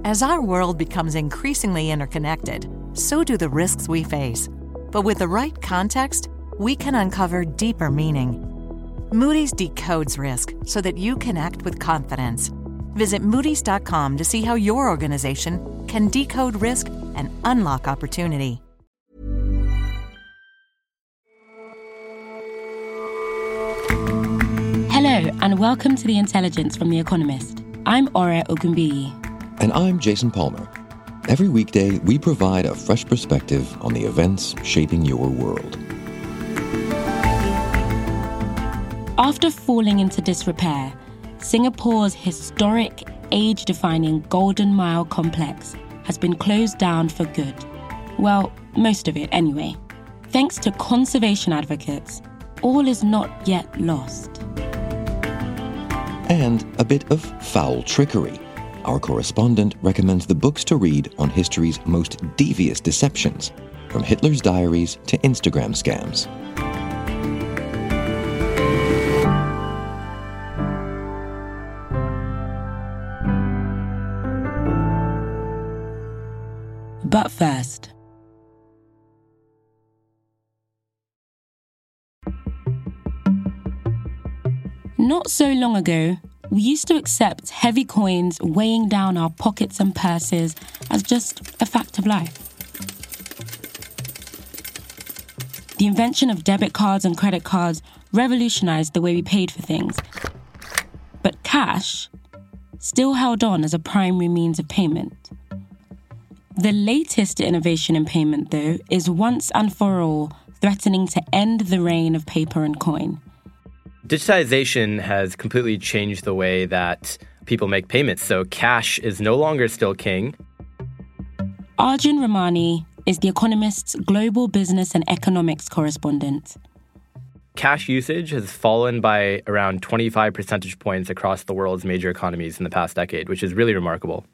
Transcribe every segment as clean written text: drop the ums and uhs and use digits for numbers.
As our world becomes increasingly interconnected, so do the risks we face. But with the right context, we can uncover deeper meaning. Moody's decodes risk so that you can act with confidence. Visit Moody's.com to see how your organization can decode risk and unlock opportunity. Hello, and welcome to The Intelligence from The Economist. I'm Ore Ogunbiyi. And I'm Jason Palmer. Every weekday, we provide a fresh perspective on the events shaping your world. After falling into disrepair, Singapore's historic, age-defining Golden Mile complex has been closed down for good. Well, most of it anyway. Thanks to conservation advocates, all is not yet lost. And a bit of foul trickery. Our correspondent recommends the books to read on history's most devious deceptions, from Hitler's diaries to Instagram scams. But first, not so long ago, we used to accept heavy coins weighing down our pockets and purses as just a fact of life. The invention of debit cards and credit cards revolutionized the way we paid for things. But cash still held on as a primary means of payment. The latest innovation in payment, though, is once and for all threatening to end the reign of paper and coin. Digitization has completely changed the way that people make payments, so cash is no longer still king. Arjun Ramani is The Economist's global business and economics correspondent. Cash usage has fallen by around 25 percentage points across the world's major economies in the past decade, which is really remarkable.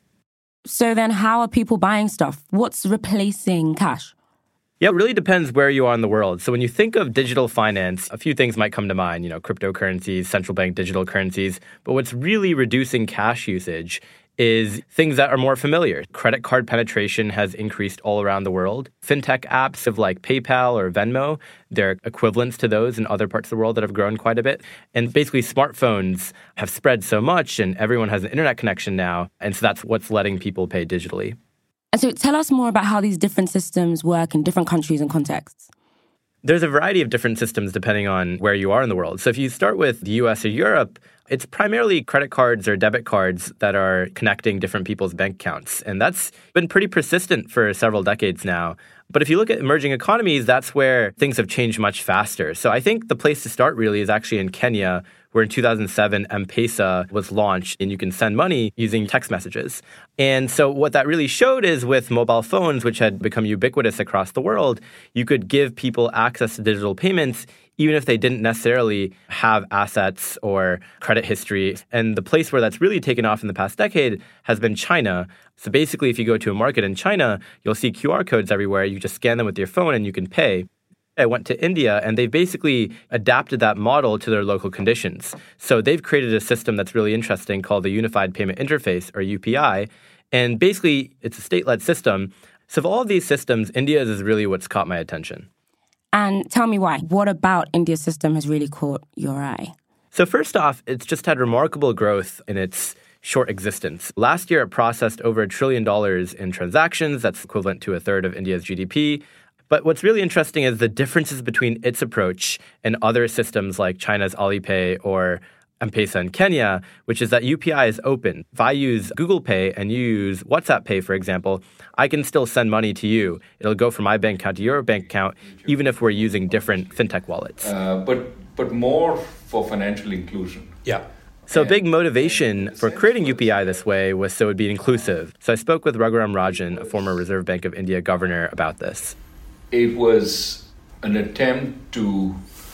So then how are people buying stuff? What's replacing cash? Yeah, it really depends where you are in the world. So when you think of digital finance, a few things might come to mind, cryptocurrencies, central bank digital currencies. But what's really reducing cash usage is things that are more familiar. Credit card penetration has increased all around the world. Fintech apps of like PayPal or Venmo, they're equivalents to those in other parts of the world that have grown quite a bit. And basically smartphones have spread so much and everyone has an internet connection now. And so that's what's letting people pay digitally. And so tell us more about how these different systems work in different countries and contexts. There's a variety of different systems depending on where you are in the world. So if you start with the US or Europe, it's primarily credit cards or debit cards that are connecting different people's bank accounts. And that's been pretty persistent for several decades now. But if you look at emerging economies, that's where things have changed much faster. So I think the place to start really is actually in Kenya, where in 2007, M-Pesa was launched and you can send money using text messages. And so what that really showed is with mobile phones, which had become ubiquitous across the world, you could give people access to digital payments even if they didn't necessarily have assets or credit history. And the place where that's really taken off in the past decade has been China. So basically, if you go to a market in China, you'll see QR codes everywhere. You just scan them with your phone and you can pay. I went to India, and they've basically adapted that model to their local conditions. So they've created a system that's really interesting called the Unified Payment Interface, or UPI. And basically, it's a state-led system. So of all of these systems, India's is really what's caught my attention. And tell me why. What about India's system has really caught your eye? So first off, it's just had remarkable growth in its short existence. Last year, it processed over $1 trillion in transactions. That's equivalent to a third of India's GDP. But what's really interesting is the differences between its approach and other systems like China's Alipay or M-Pesa in Kenya, which is that UPI is open. If I use Google Pay and you use WhatsApp Pay, for example, I can still send money to you. It'll go from my bank account to your bank account, even if we're using different fintech wallets. But more for financial inclusion. Yeah. So a big motivation for creating UPI this way was so it would be inclusive. So I spoke with Raghuram Rajan, a former Reserve Bank of India governor, about this. It was an attempt to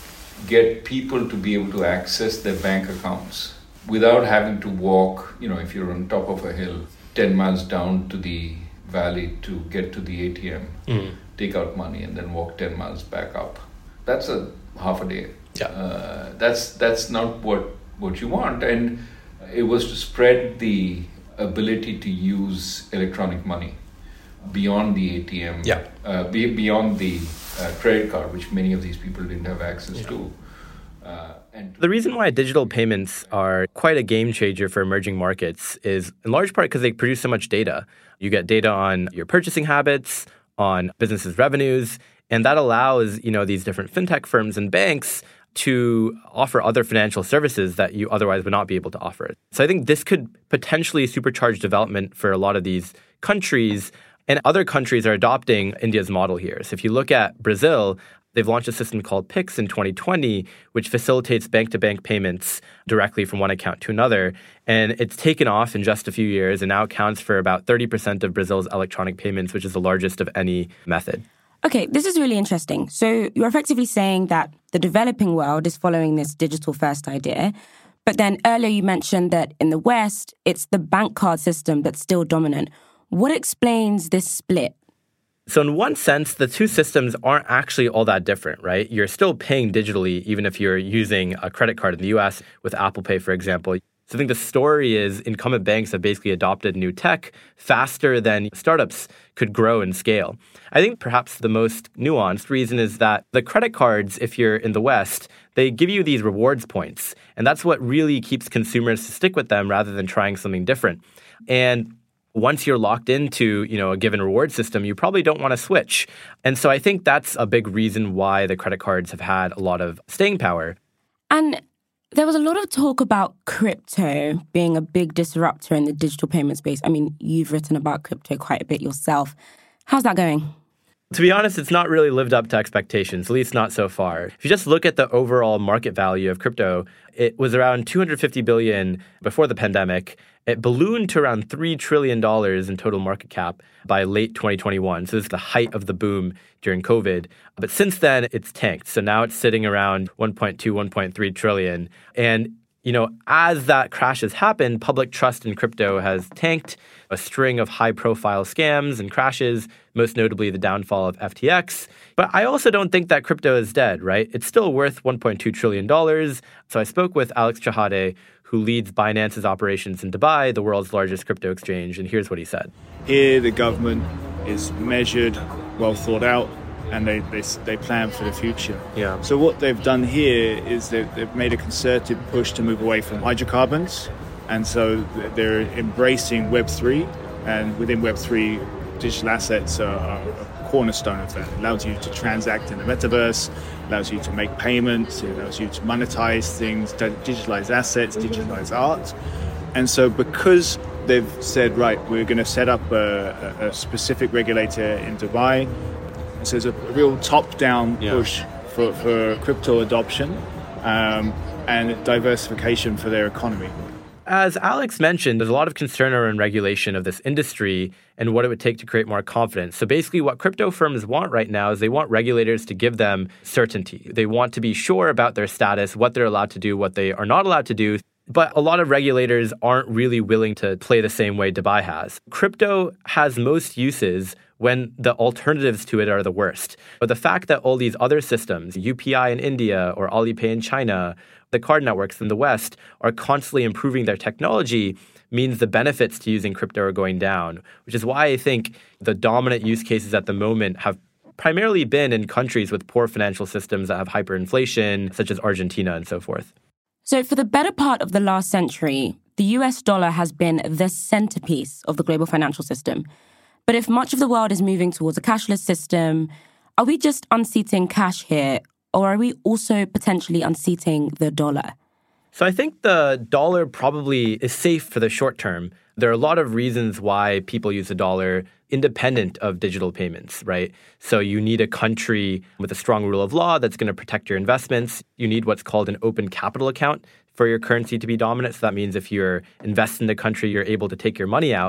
get people to be able to access their bank accounts without having to walk, if you're on top of a hill, 10 miles down to the valley to get to the ATM, take out money, and then walk 10 miles back up. That's a half a day. Yeah. That's not what you want. And it was to spread the ability to use electronic money beyond the ATM, beyond the credit card, which many of these people didn't have access to. And the reason why digital payments are quite a game changer for emerging markets is in large part because they produce so much data. You get data on your purchasing habits, on businesses' revenues, and that allows, these different fintech firms and banks to offer other financial services that you otherwise would not be able to offer. So I think this could potentially supercharge development for a lot of these countries, and other countries are adopting India's model here. So if you look at Brazil, they've launched a system called Pix in 2020, which facilitates bank-to-bank payments directly from one account to another. And it's taken off in just a few years and now accounts for about 30% of Brazil's electronic payments, which is the largest of any method. Okay, this is really interesting. So you're effectively saying that the developing world is following this digital-first idea. But then earlier you mentioned that in the West, it's the bank card system that's still dominant. What explains this split? So in one sense, the two systems aren't actually all that different, right? You're still paying digitally, even if you're using a credit card in the US with Apple Pay, for example. So I think the story is incumbent banks have basically adopted new tech faster than startups could grow and scale. I think perhaps the most nuanced reason is that the credit cards, if you're in the West, they give you these rewards points. And that's what really keeps consumers to stick with them rather than trying something different. And once you're locked into, a given reward system, you probably don't want to switch. And so I think that's a big reason why the credit cards have had a lot of staying power. And there was a lot of talk about crypto being a big disruptor in the digital payment space. I mean, you've written about crypto quite a bit yourself. How's that going? To be honest, it's not really lived up to expectations, at least not so far. If you just look at the overall market value of crypto, it was around $250 billion before the pandemic. It ballooned to around $3 trillion in total market cap by late 2021. So this is the height of the boom during COVID. But since then, it's tanked. So now it's sitting around 1.2, 1.3 trillion. And as that crash has happened, public trust in crypto has tanked. A string of high-profile scams and crashes, most notably the downfall of FTX. But I also don't think that crypto is dead, right? It's still worth $1.2 trillion. So I spoke with Alex Chahade, who leads Binance's operations in Dubai, the world's largest crypto exchange, and here's what he said. Here, the government is measured, well thought out, and they plan for the future. Yeah. So what they've done here is they've made a concerted push to move away from hydrocarbons, and so they're embracing Web3, and within Web3, digital assets are a cornerstone of that. It allows you to transact in the metaverse, allows you to make payments, it allows you to monetize things, digitalize assets, digitalize art. And so because they've said, right, we're going to set up a specific regulator in Dubai, so there's a real top-down push for crypto adoption and diversification for their economy. As Alex mentioned, there's a lot of concern around regulation of this industry and what it would take to create more confidence. So basically what crypto firms want right now is they want regulators to give them certainty. They want to be sure about their status, what they're allowed to do, what they are not allowed to do. But a lot of regulators aren't really willing to play the same way Dubai has. Crypto has most uses when the alternatives to it are the worst. But the fact that all these other systems, UPI in India or Alipay in China, the card networks in the West, are constantly improving their technology means the benefits to using crypto are going down, which is why I think the dominant use cases at the moment have primarily been in countries with poor financial systems that have hyperinflation, such as Argentina and so forth. So for the better part of the last century, the US dollar has been the centerpiece of the global financial system. But if much of the world is moving towards a cashless system, are we just unseating cash here, or are we also potentially unseating the dollar? So I think the dollar probably is safe for the short term. There are a lot of reasons why people use the dollar independent of digital payments, right? So you need a country with a strong rule of law that's going to protect your investments. You need what's called an open capital account for your currency to be dominant. So that means if you're invested in the country, you're able to take your money out.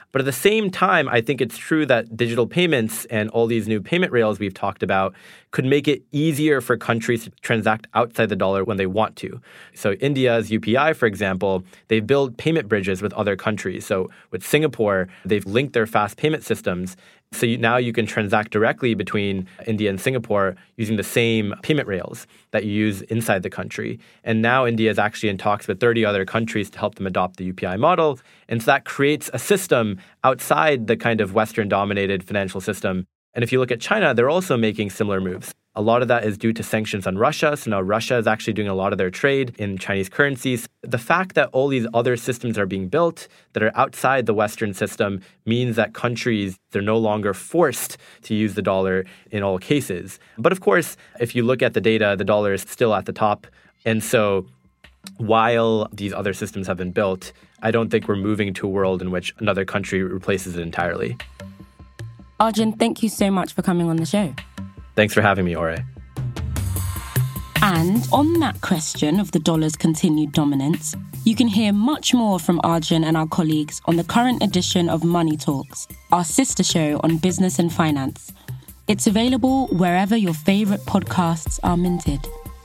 But at the same time, I think it's true that digital payments and all these new payment rails we've talked about could make it easier for countries to transact outside the dollar when they want to. So India's UPI, for example, they've built payment bridges with other countries. So with Singapore, they've linked their fast payment systems. So now you can transact directly between India and Singapore using the same payment rails that you use inside the country. And now India is actually in talks with 30 other countries to help them adopt the UPI model. And so that creates a system outside the kind of Western-dominated financial system. And if you look at China, they're also making similar moves. A lot of that is due to sanctions on Russia. So now Russia is actually doing a lot of their trade in Chinese currencies. The fact that all these other systems are being built that are outside the Western system means that countries, they're no longer forced to use the dollar in all cases. But of course, if you look at the data, the dollar is still at the top. And so while these other systems have been built, I don't think we're moving to a world in which another country replaces it entirely. Arjun, thank you so much for coming on the show. Thanks for having me, Ore. And on that question of the dollar's continued dominance, you can hear much more from Arjun and our colleagues on the current edition of Money Talks, our sister show on business and finance. It's available wherever your favourite podcasts are minted.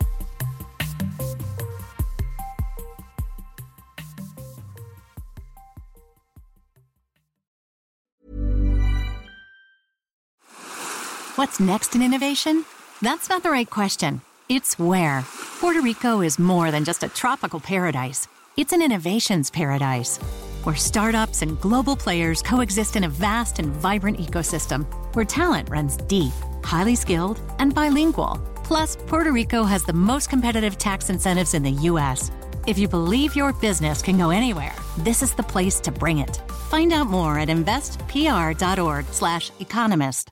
What's next in innovation? That's not the right question. It's where. Puerto Rico is more than just a tropical paradise. It's an innovations paradise, where startups and global players coexist in a vast and vibrant ecosystem, where talent runs deep, highly skilled, and bilingual. Plus, Puerto Rico has the most competitive tax incentives in the U.S. If you believe your business can go anywhere, this is the place to bring it. Find out more at investpr.org/economist.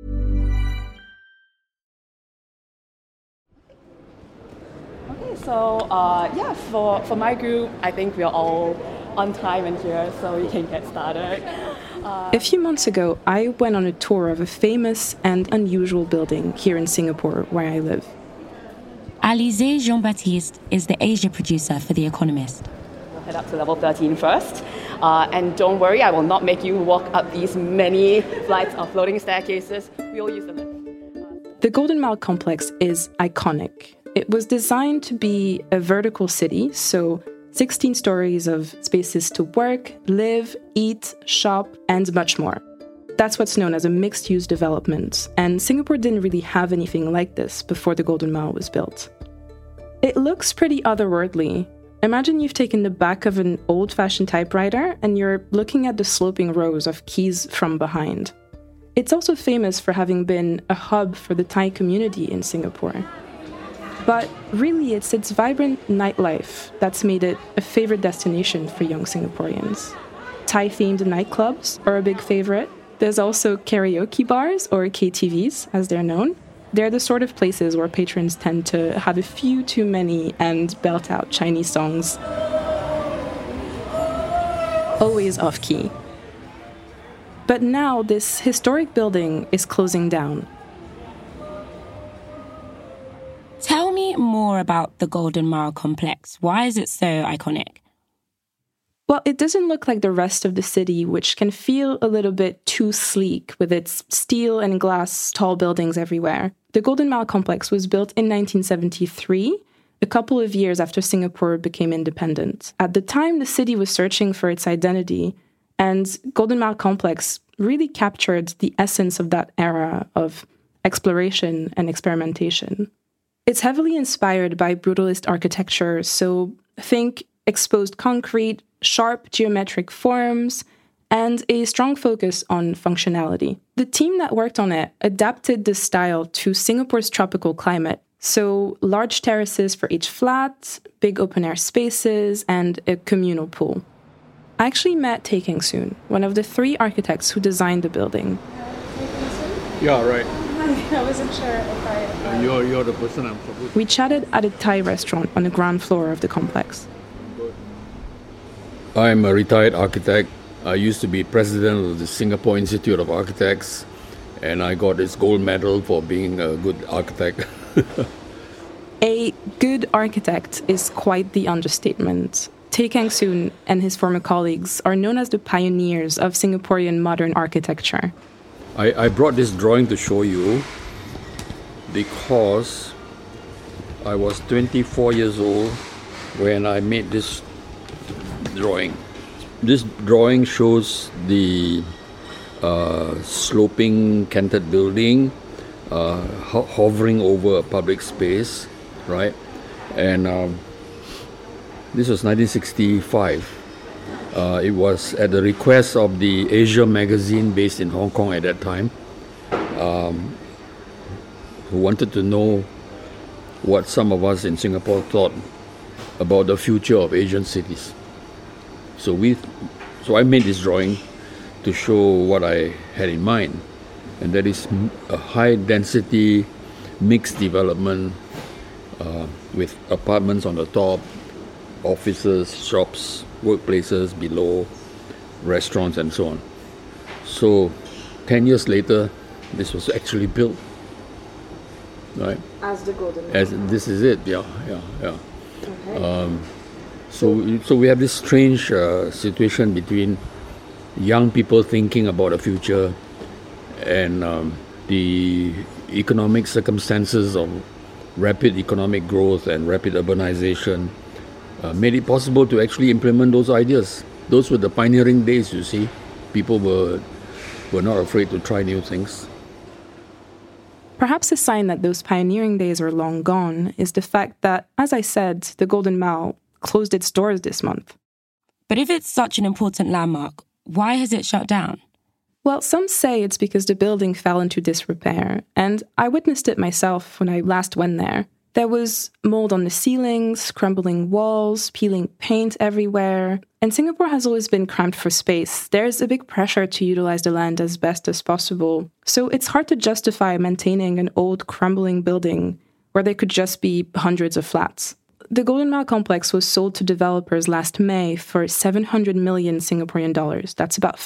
So for my group, I think we're all on time and here, so we can get started. A few months ago, I went on a tour of a famous and unusual building here in Singapore, where I live. Alizé Jean-Baptiste is the Asia producer for The Economist. We'll head up to level 13 first. And don't worry, I will not make you walk up these many flights of floating staircases. We will use the lift. The Golden Mile complex is iconic. It was designed to be a vertical city, so 16 stories of spaces to work, live, eat, shop, and much more. That's what's known as a mixed-use development, and Singapore didn't really have anything like this before the Golden Mile was built. It looks pretty otherworldly. Imagine you've taken the back of an old-fashioned typewriter and you're looking at the sloping rows of keys from behind. It's also famous for having been a hub for the Thai community in Singapore. But really, it's its vibrant nightlife that's made it a favorite destination for young Singaporeans. Thai-themed nightclubs are a big favorite. There's also karaoke bars, or KTVs, as they're known. They're the sort of places where patrons tend to have a few too many and belt out Chinese songs. Always off-key. But now, this historic building is closing down. Tell me more about the Golden Mile complex. Why is it so iconic? Well, it doesn't look like the rest of the city, which can feel a little bit too sleek with its steel and glass tall buildings everywhere. The Golden Mile complex was built in 1973, a couple of years after Singapore became independent. At the time, the city was searching for its identity, and Golden Mile complex really captured the essence of that era of exploration and experimentation. It's heavily inspired by brutalist architecture, so think exposed concrete, sharp geometric forms, and a strong focus on functionality. The team that worked on it adapted the style to Singapore's tropical climate, so large terraces for each flat, big open-air spaces, and a communal pool. I actually met Tay Keng Soon, one of the 3 architects who designed the building. Yeah, right. I wasn't sure if I... You're the person I'm supposed to... We chatted at a Thai restaurant on the ground floor of the complex. I'm a retired architect. I used to be president of the Singapore Institute of Architects, and I got this gold medal for being a good architect. A good architect is quite the understatement. Tay Kang Soon and his former colleagues are known as the pioneers of Singaporean modern architecture. I brought this drawing to show you because I was 24 years old when I made this drawing. This drawing shows the sloping canted building hovering over a public space, right? And this was 1965. It was at the request of the Asia magazine based in Hong Kong at that time, who wanted to know what some of us in Singapore thought about the future of Asian cities. So I made this drawing to show what I had in mind, and that is a high-density mixed development with apartments on the top, offices, shops, workplaces below, restaurants, and so on. So 10 years later, this was actually built, right? As the Golden Mile. As this is it, yeah. Okay. So we have this strange situation between young people thinking about the future and the economic circumstances of rapid economic growth and rapid urbanization made it possible to actually implement those ideas. Those were the pioneering days, you see. People were not afraid to try new things. Perhaps a sign that those pioneering days are long gone is the fact that, as I said, the Golden Mile closed its doors this month. But if it's such an important landmark, why has it shut down? Well, some say it's because the building fell into disrepair, and I witnessed it myself when I last went there. There was mold on the ceilings, crumbling walls, peeling paint everywhere. And Singapore has always been cramped for space. There's a big pressure to utilize the land as best as possible. So it's hard to justify maintaining an old, crumbling building where there could just be hundreds of flats. The Golden Mile complex was sold to developers last May for 700 million Singaporean dollars. That's about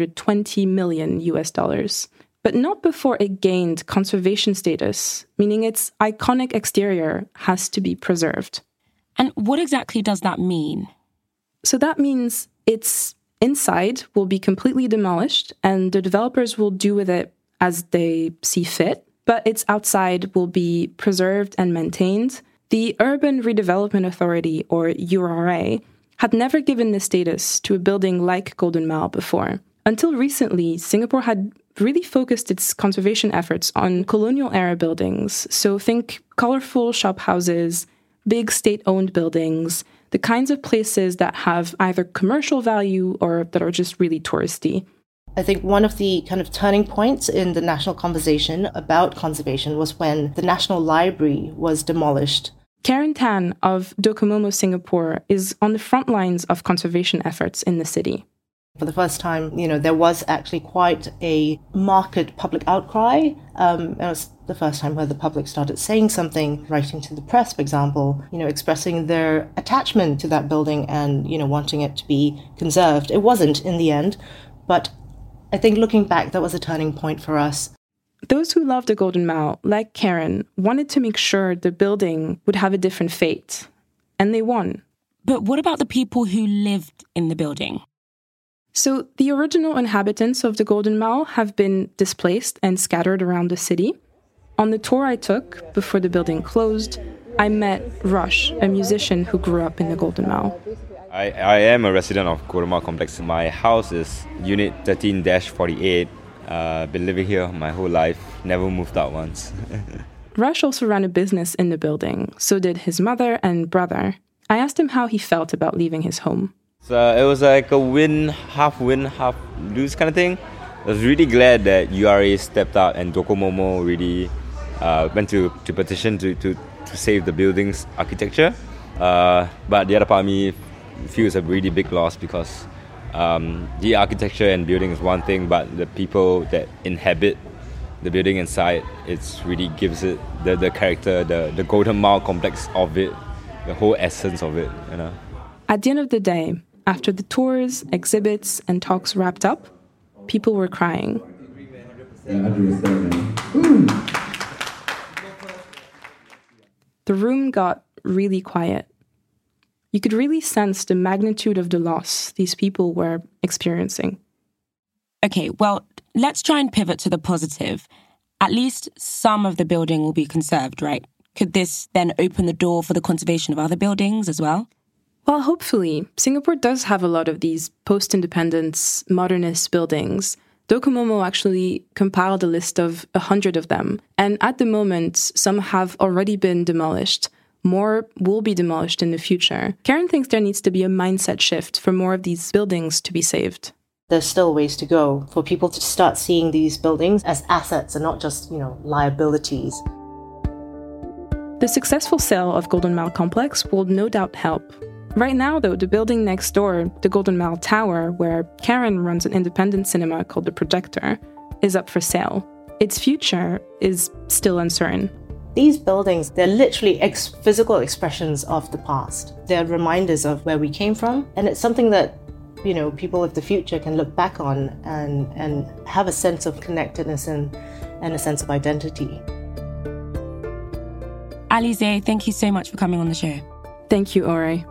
520 million US dollars. But not before it gained conservation status, meaning its iconic exterior has to be preserved. And what exactly does that mean? So that means its inside will be completely demolished and the developers will do with it as they see fit, but its outside will be preserved and maintained. The Urban Redevelopment Authority, or URA, had never given this status to a building like Golden Mile before. Until recently, Singapore had really focused its conservation efforts on colonial-era buildings. So think colorful shophouses, big state-owned buildings, the kinds of places that have either commercial value or that are just really touristy. I think one of the kind of turning points in the national conversation about conservation was when the National Library was demolished. Karen Tan of Docomomo Singapore is on the front lines of conservation efforts in the city. For the first time, there was actually quite a marked public outcry. It was the first time where the public started saying something, writing to the press, for example, expressing their attachment to that building and, wanting it to be conserved. It wasn't in the end, but I think looking back, that was a turning point for us. Those who loved the Golden Mile, like Karen, wanted to make sure the building would have a different fate. And they won. But what about the people who lived in the building? So the original inhabitants of the Golden Mile have been displaced and scattered around the city. On the tour I took before the building closed, I met Rush, a musician who grew up in the Golden Mile. I am a resident of Golden Mile Complex. My house is Unit 13-48. Been living here my whole life, never moved out once. Rush also ran a business in the building, so did his mother and brother. I asked him how he felt about leaving his home. So it was like a win, half lose kind of thing. I was really glad that URA stepped out and Docomomo really went to petition to save the building's architecture. But the other part of me feels a really big loss because the architecture and building is one thing, but the people that inhabit the building inside, it's really gives it the character, the Golden Mile complex of it, the whole essence of it. At the end of the day, after the tours, exhibits, and talks wrapped up, people were crying. The room got really quiet. you could really sense the magnitude of the loss these people were experiencing. Okay, well, let's try and pivot to the positive. At least some of the building will be conserved, right? Could this then open the door for the conservation of other buildings as well? Well, hopefully. Singapore does have a lot of these post-independence, modernist buildings. Docomomo actually compiled a list of 100 of them. And at the moment, some have already been demolished. More will be demolished in the future. Karen thinks there needs to be a mindset shift for more of these buildings to be saved. There's still ways to go for people to start seeing these buildings as assets and not just, liabilities. The successful sale of Golden Mile Complex will no doubt help. Right now, though, the building next door, the Golden Mile Tower, where Karen runs an independent cinema called The Projector, is up for sale. Its future is still uncertain. These buildings, they're literally physical expressions of the past. They're reminders of where we came from, and it's something that, people of the future can look back on and have a sense of connectedness and a sense of identity. Alize, thank you so much for coming on the show. Thank you, Ore.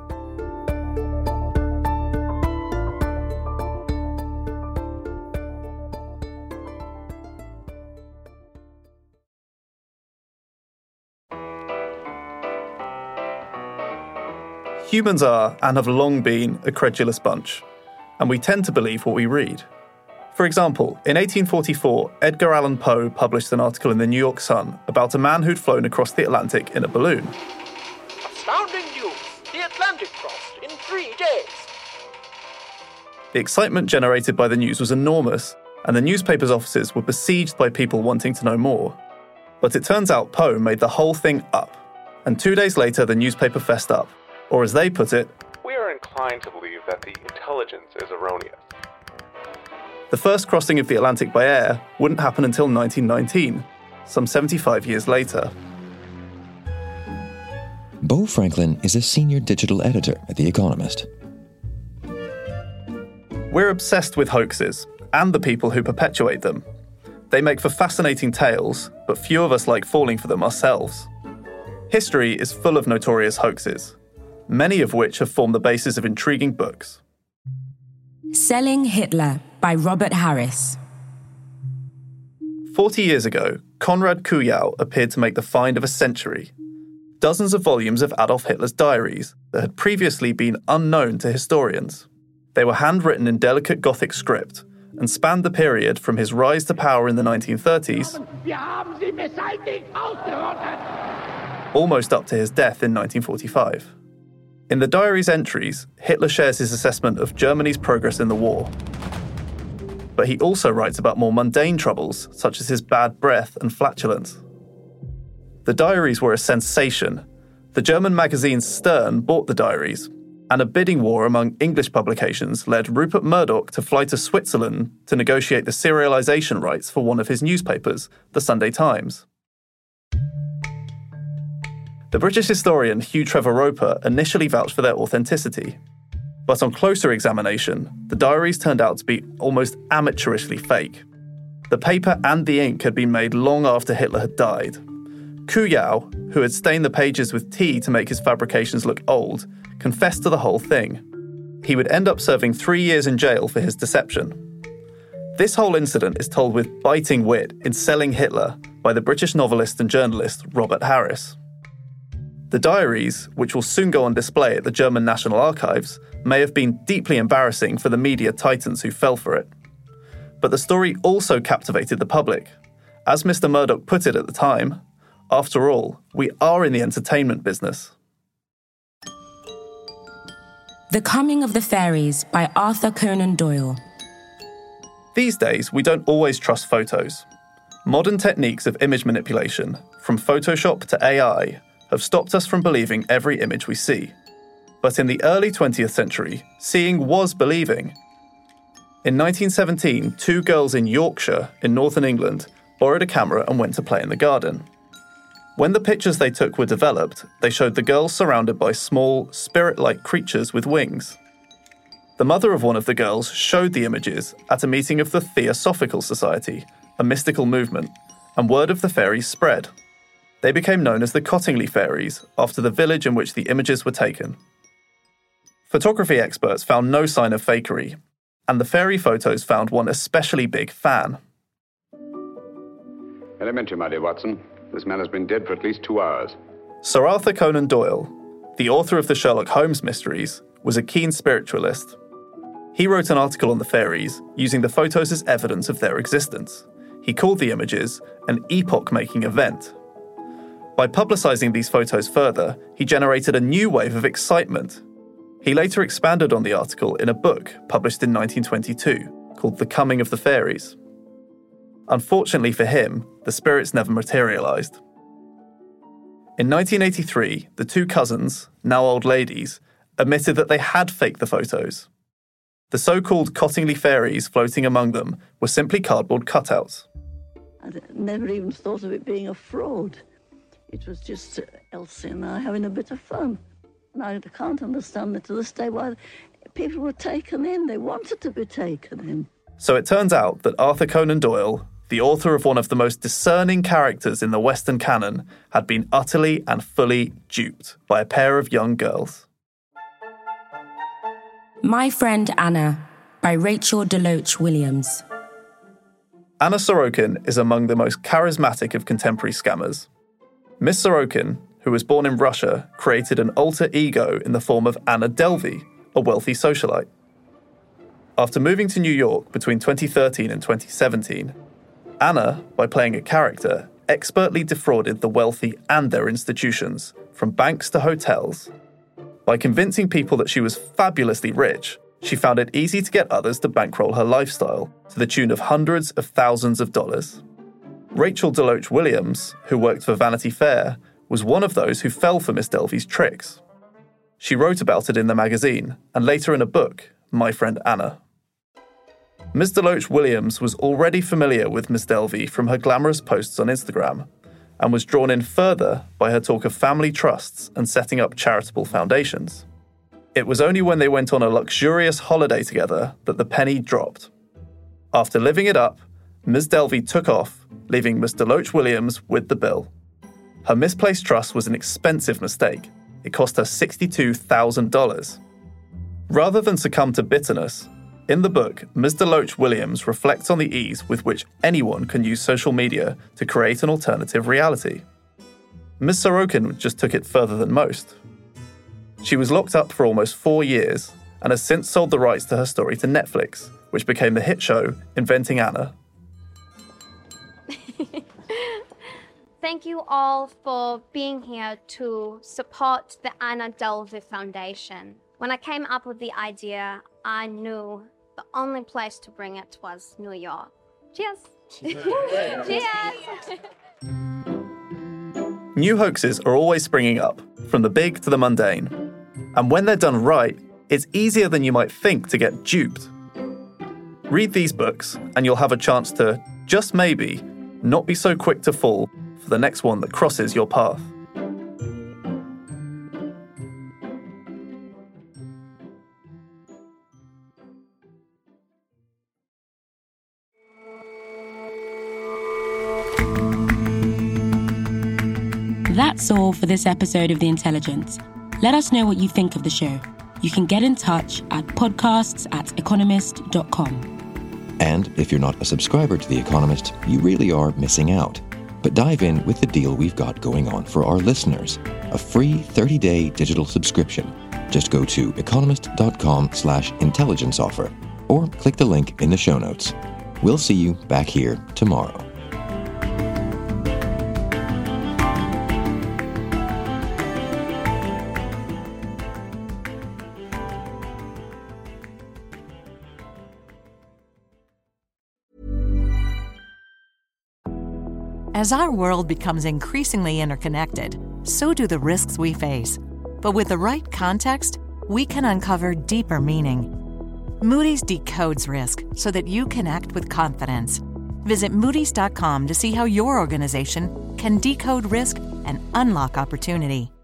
Humans are, and have long been, a credulous bunch, and we tend to believe what we read. For example, in 1844, Edgar Allan Poe published an article in the New York Sun about a man who'd flown across the Atlantic in a balloon. Astounding news! The Atlantic crossed in 3 days! The excitement generated by the news was enormous, and the newspaper's offices were besieged by people wanting to know more. But it turns out Poe made the whole thing up, and 2 days later the newspaper fessed up. Or as they put it, we are inclined to believe that the intelligence is erroneous. The first crossing of the Atlantic by air wouldn't happen until 1919, some 75 years later. Beau Franklin is a senior digital editor at The Economist. We're obsessed with hoaxes, and the people who perpetuate them. They make for fascinating tales, but few of us like falling for them ourselves. History is full of notorious hoaxes, many of which have formed the basis of intriguing books. Selling Hitler by Robert Harris. 40 years ago, Konrad Kujau appeared to make the find of a century. Dozens of volumes of Adolf Hitler's diaries that had previously been unknown to historians. They were handwritten in delicate Gothic script and spanned the period from his rise to power in the 1930s almost up to his death in 1945. In the diary's entries, Hitler shares his assessment of Germany's progress in the war. But he also writes about more mundane troubles, such as his bad breath and flatulence. The diaries were a sensation. The German magazine Stern bought the diaries, and a bidding war among English publications led Rupert Murdoch to fly to Switzerland to negotiate the serialization rights for one of his newspapers, the Sunday Times. The British historian Hugh Trevor Roper initially vouched for their authenticity. But on closer examination, the diaries turned out to be almost amateurishly fake. The paper and the ink had been made long after Hitler had died. Kujau, who had stained the pages with tea to make his fabrications look old, confessed to the whole thing. He would end up serving 3 years in jail for his deception. This whole incident is told with biting wit in Selling Hitler by the British novelist and journalist Robert Harris. The diaries, which will soon go on display at the German National Archives, may have been deeply embarrassing for the media titans who fell for it. But the story also captivated the public. As Mr. Murdoch put it at the time, after all, we are in the entertainment business. The Coming of the Fairies by Arthur Conan Doyle. These days, we don't always trust photos. Modern techniques of image manipulation, from Photoshop to AI, have stopped us from believing every image we see. But in the early 20th century, seeing was believing. In 1917, 2 girls in Yorkshire, in northern England, borrowed a camera and went to play in the garden. When the pictures they took were developed, they showed the girls surrounded by small, spirit-like creatures with wings. The mother of one of the girls showed the images at a meeting of the Theosophical Society, a mystical movement, and word of the fairies spread. They became known as the Cottingley Fairies, after the village in which the images were taken. Photography experts found no sign of fakery, and the fairy photos found one especially big fan. Elementary, my dear Watson. This man has been dead for at least 2 hours. Sir Arthur Conan Doyle, the author of the Sherlock Holmes mysteries, was a keen spiritualist. He wrote an article on the fairies using the photos as evidence of their existence. He called the images an epoch-making event. By publicising these photos further, he generated a new wave of excitement. He later expanded on the article in a book published in 1922 called The Coming of the Fairies. Unfortunately for him, the spirits never materialised. In 1983, the two cousins, now old ladies, admitted that they had faked the photos. The so-called Cottingley fairies floating among them were simply cardboard cutouts. I never even thought of it being a fraud. It was just Elsie and I having a bit of fun. And I can't understand that to this day why people were taken in. They wanted to be taken in. So it turns out that Arthur Conan Doyle, the author of one of the most discerning characters in the Western canon, had been utterly and fully duped by a pair of young girls. My Friend Anna by Rachel DeLoach Williams. Anna Sorokin is among the most charismatic of contemporary scammers. Miss Sorokin, who was born in Russia, created an alter ego in the form of Anna Delvey, a wealthy socialite. After moving to New York between 2013 and 2017, Anna, by playing a character, expertly defrauded the wealthy and their institutions, from banks to hotels. By convincing people that she was fabulously rich, she found it easy to get others to bankroll her lifestyle to the tune of hundreds of thousands of dollars. Rachel DeLoach Williams, who worked for Vanity Fair, was one of those who fell for Miss Delvey's tricks. She wrote about it in the magazine, and later in a book, My Friend Anna. Ms. DeLoach Williams was already familiar with Miss Delvey from her glamorous posts on Instagram, and was drawn in further by her talk of family trusts and setting up charitable foundations. It was only when they went on a luxurious holiday together that the penny dropped. After living it up, Ms. Delvey took off, leaving Ms. DeLoach Williams with the bill. Her misplaced trust was an expensive mistake. It cost her $62,000. Rather than succumb to bitterness, in the book, Ms. DeLoach Williams reflects on the ease with which anyone can use social media to create an alternative reality. Ms. Sorokin just took it further than most. She was locked up for almost 4 years and has since sold the rights to her story to Netflix, which became the hit show Inventing Anna. Thank you all for being here to support the Anna Delvey Foundation. When I came up with the idea, I knew the only place to bring it was New York. Cheers! Cheers! New hoaxes are always springing up, from the big to the mundane. And when they're done right, it's easier than you might think to get duped. Read these books, and you'll have a chance to, just maybe, not be so quick to fall for the next one that crosses your path. That's all for this episode of The Intelligence. Let us know what you think of the show. You can get in touch at podcasts@economist.com. And if you're not a subscriber to The Economist, you really are missing out. But dive in with the deal we've got going on for our listeners. A free 30-day digital subscription. Just go to economist.com/intelligence offer or click the link in the show notes. We'll see you back here tomorrow. As our world becomes increasingly interconnected, so do the risks we face. But with the right context, we can uncover deeper meaning. Moody's decodes risk so that you can act with confidence. Visit Moody's.com to see how your organization can decode risk and unlock opportunity.